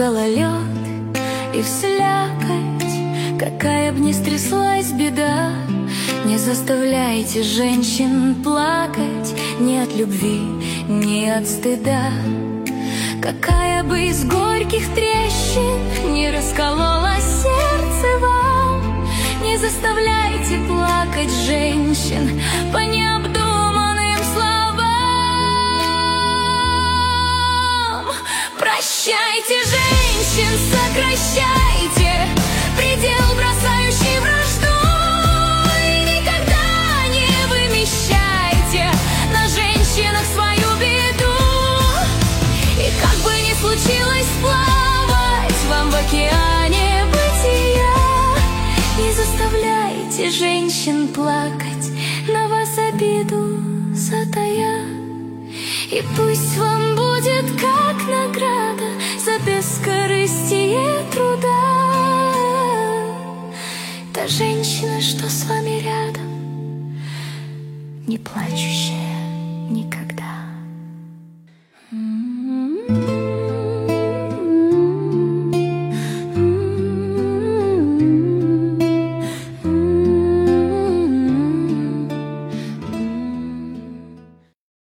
гололед и в слякоть, какая б ни стряслась беда. Не заставляйте женщин плакать ни от любви, ни от стыда. Какая бы из горьких трещин не раскололось сердце вам, не заставляйте плакать женщин по необдуманным словам. Прощайте женщин, сокращайте предел, бросающий вражду, и никогда не вымещайте на женщинах свою беду. И как бы ни случилось плавать вам в океане бытия, не заставляйте женщин плакать, на вас обиду затая. И пусть вам будет как награда за бескорыстие труда та женщина, что с вами рядом, не плачущая никогда.